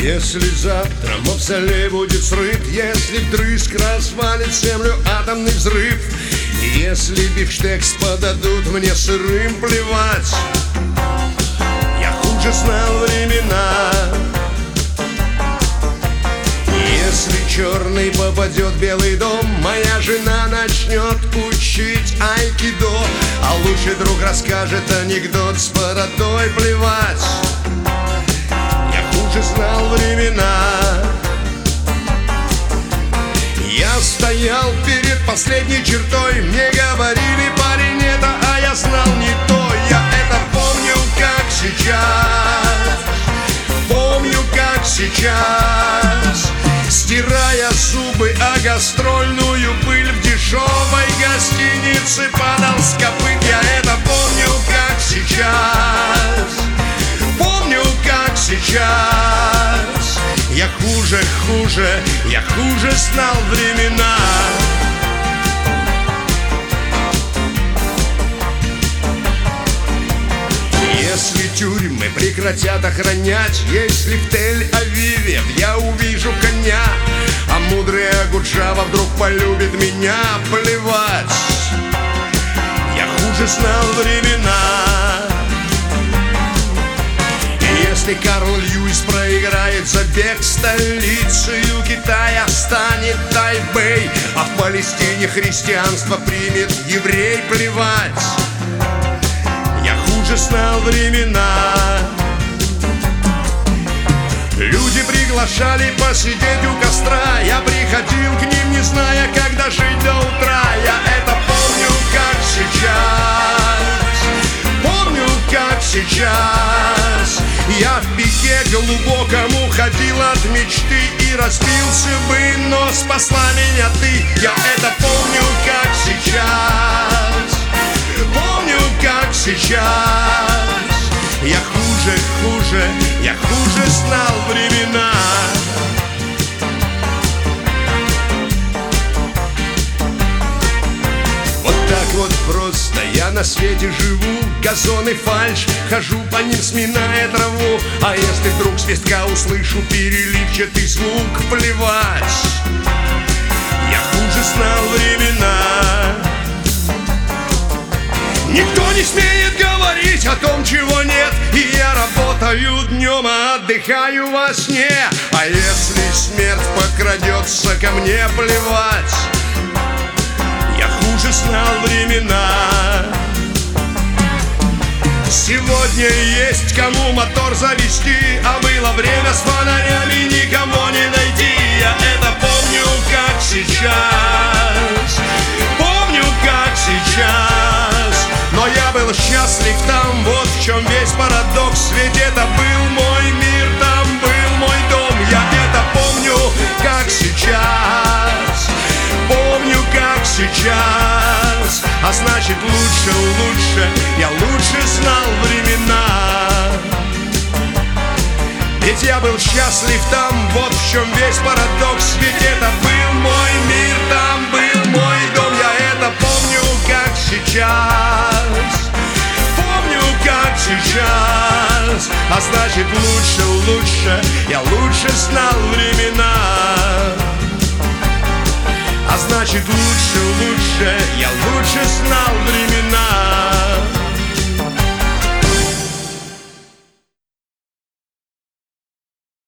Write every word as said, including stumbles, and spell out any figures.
Если завтра мавзолей будет срыт, если вдрызг развалит землю атомный взрыв, если бифштекс подадут мне сырым, плевать, я хуже знал времена. Если черный попадет в Белый дом, моя жена начнет учить айкидо, а лучший друг расскажет анекдот с бородой, плевать, я хуже знал времена. Я стоял перед последней чертой, мне говорили: парень, это, а я знал не то. Я это помню, как сейчас, помню, как сейчас, стирая зубы о гастрольную пыль в дешевой гостинице падал с копыт. Я это помню, как сейчас, помню, как сейчас. Я хуже, хуже, я хуже знал времена. Если тюрьмы прекратят охранять, если в Тель-Авиве я увижу коня, а мудрый Агуджава вдруг полюбит меня, плевать, я хуже знал времена. Если Карл Льюис проиграет забег, столицею Китая станет Тайбэй, а в Палестине христианство примет еврей, плевать, я хуже знал времена. Люди приглашали посидеть у костра, я приходил к ним, не зная, как дожить до утра. Я это помню, как сейчас, помню, как сейчас. Я в пике глубоком уходил от мечты и разбился бы, но спасла меня ты. Я это помню, как сейчас, помню, как сейчас. Я хуже, хуже, я хуже знал времена. Вот так вот просто я на свете живу, газоны фальшь, хожу по ним, сминая траву. А если вдруг свистка услышу переливчатый звук, плевать, я хуже знал времена. Никто не смеет говорить о том, чего нет, и я работаю днем, а отдыхаю во сне. А если смерть подкрадется ко мне, плевать, я хуже знал времена. Сегодня есть кому мотор завести, а было время с фонарями никого не найти. Я это помню, как сейчас, помню, как сейчас. Но я был счастлив там, вот в чем весь парадокс. Ведь это был мой мир, там был мой дом. Я это помню, как сейчас, помню, как сейчас. А значит, лучше, лучше, я лучше знал времена. Ведь я был счастлив там, вот в чем весь парадокс. Ведь это был мой мир, там был мой дом. Я это помню, как сейчас, помню, как сейчас. А значит, лучше, лучше, я лучше знал времена. А значит, лучше, лучше, я лучше знал времена.